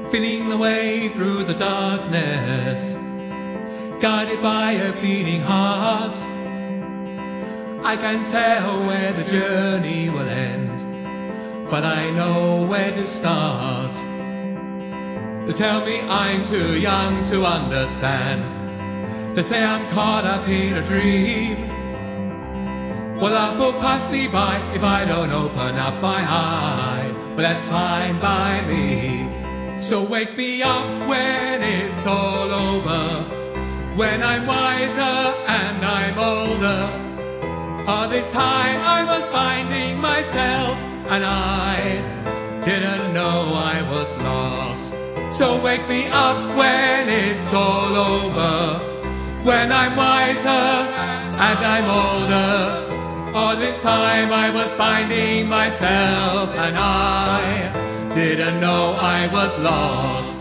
feeling the way through the darkness, guided by a beating heart. I can tell where the journey will end, but I know where to start. They tell me I'm too young to understand. They say I'm caught up in a dream. Well, life will pass me by if I don't open up my eye. But that's fine by me. So wake me up when it's all over, when I'm wiser and I'm older. All this time I was finding myself, and I didn't know I was lost. So wake me up when it's all over, when I'm wiser and I'm older. All this time I was finding myself, and I didn't know I was lost.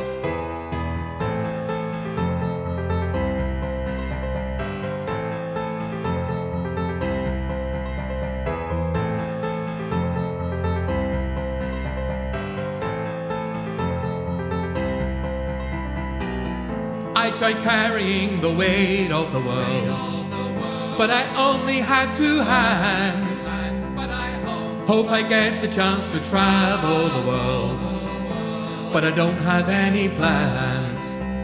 I tried carrying the weight of the world, but I only have two hands. Hope I get the chance to travel the world, but I don't have any plans.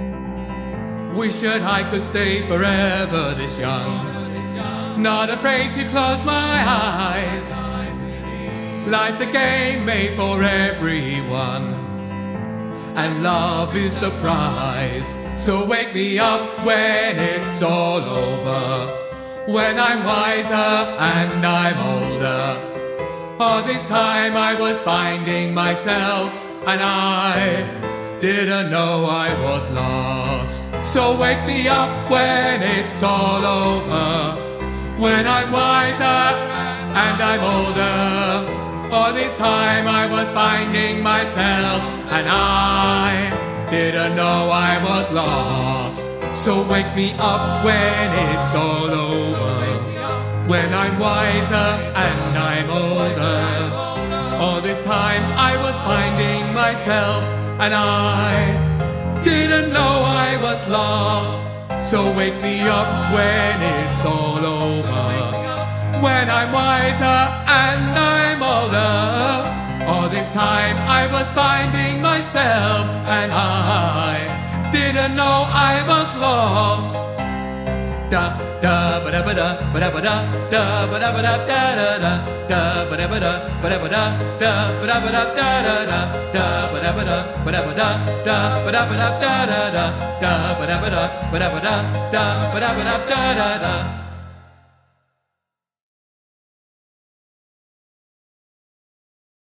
Wish that I could stay forever this young, not afraid to close my eyes. Life's a game made for everyone, and love is the prize. So wake me up when it's all over, when I'm wiser and I'm older. All this time I was finding myself, and I didn't know I was lost. So wake me up when it's all over, when I'm wiser and I'm older. All this time I was finding myself, and I didn't know I was lost. So wake me up when it's all over, when I'm wiser and I'm older. All this time I was finding myself, and I didn't know I was lost. So wake me up when it's all over, when I'm wiser and I'm older. All this time I was finding myself, and I didn't know I was lost. Da da ba da ba da ba da ba da da ba da ba da da da da ba da ba da ba da ba da da ba da ba da da da da ba da ba da ba da ba da da ba da ba da da da da ba da ba da ba da ba da da da ba da ba da da da.